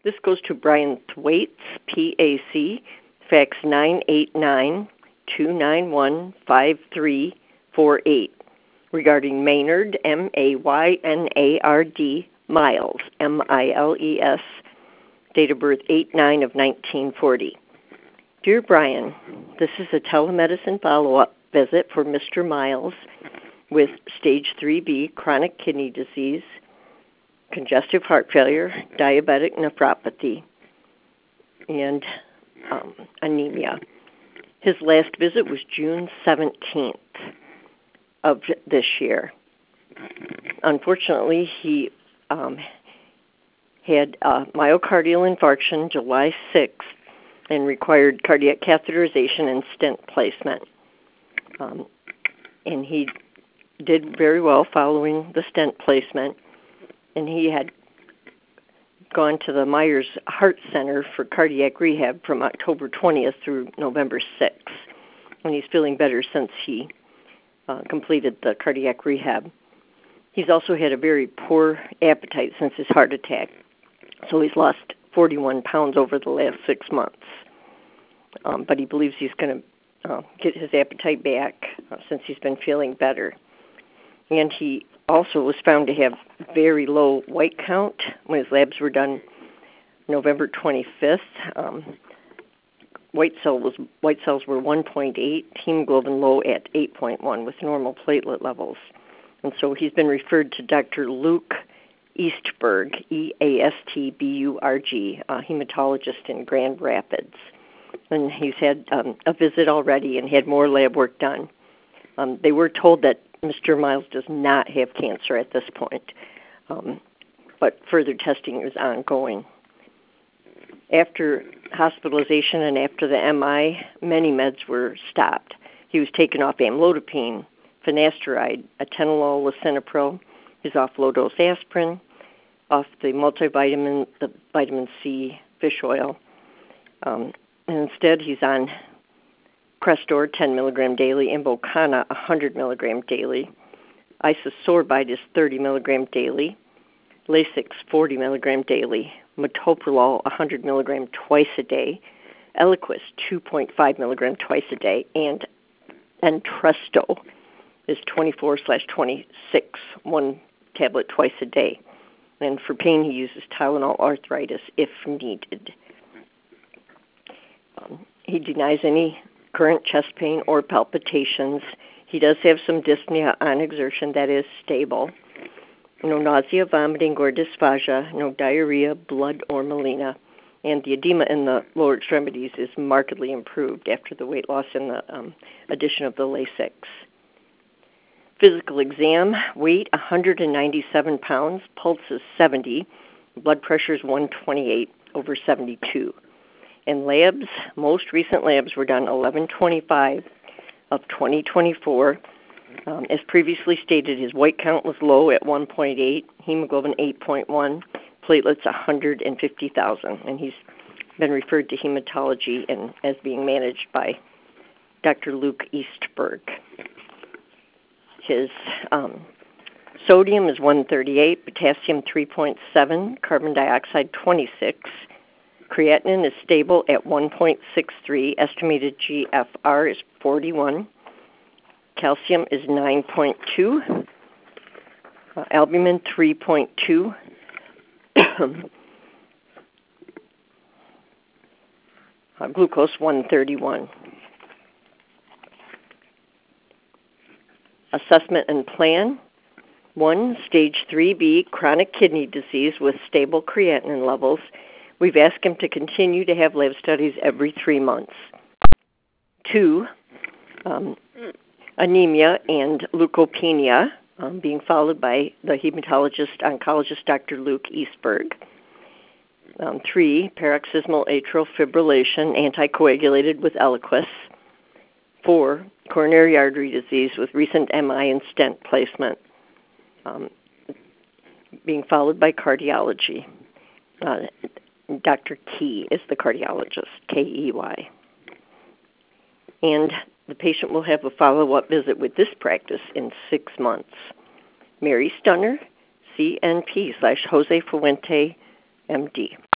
This goes to Brian Thwaites, PAC, fax 989-291-5348, regarding Maynard, Maynard, Miles, Miles, date of birth 8/9 of 1940. Dear Brian, this is a telemedicine follow-up visit for Mr. Miles with stage 3B chronic kidney disease, congestive heart failure, diabetic nephropathy, and anemia. His last visit was June 17th of this year. Unfortunately, he had myocardial infarction July 6th and required cardiac catheterization and stent placement. And he did very well following the stent placement, and he had gone to the Myers Heart Center for cardiac rehab from October 20th through November 6th, and he's feeling better since he completed the cardiac rehab. He's also had a very poor appetite since his heart attack, so he's lost 41 pounds over the last 6 months. But he believes he's going to get his appetite back since he's been feeling better. And he also was found to have very low white count when his labs were done November 25th. White cells were 1.8, hemoglobin low at 8.1 with normal platelet levels. And so he's been referred to Dr. Luke Eastberg, Eastburg, a hematologist in Grand Rapids. And he's had a visit already and had more lab work done. They were told that Mr. Miles does not have cancer at this point, but further testing is ongoing. After hospitalization and after the MI, many meds were stopped. He was taken off amlodipine, finasteride, atenolol, lisinopril. He's off low-dose aspirin, off the multivitamin, the vitamin C fish oil. And instead, he's on Crestor 10 milligram daily, Invokana 100 milligram daily. Isosorbide is 30 milligram daily. Lasix 40 milligram daily. Metoprolol 100 milligram twice a day. Eliquis 2.5 milligram twice a day. And Entresto is 24/26, one tablet twice a day. And for pain, he uses Tylenol arthritis if needed. He denies any current chest pain or palpitations. He does have some dyspnea on exertion that is stable. No nausea, vomiting, or dysphagia, no diarrhea, blood, or melena. And the edema in the lower extremities is markedly improved after the weight loss and the addition of the Lasix. Physical exam, weight 197 pounds, pulse is 70, blood pressure is 128/72. And labs, most recent labs were done 11/25 of 2024. As previously stated, his white count was low at 1.8, hemoglobin 8.1, platelets 150,000, and he's been referred to hematology and as being managed by Dr. Luke Eastberg. His sodium is 138, potassium 3.7, carbon dioxide 26. Creatinine is stable at 1.63. Estimated GFR is 41. Calcium is 9.2. Albumin 3.2. Glucose 131. Assessment and plan. 1, stage 3B, chronic kidney disease with stable creatinine levels. We've asked him to continue to have lab studies every 3 months. 2, anemia and leukopenia, being followed by the oncologist, Dr. Luke Eastberg. 3, paroxysmal atrial fibrillation, anticoagulated with Eliquis. 4, coronary artery disease with recent MI and stent placement, being followed by cardiology. Dr. Key is the cardiologist, Key. And the patient will have a follow-up visit with this practice in 6 months. Mary Stunner, CNP /Jose Fuente, MD.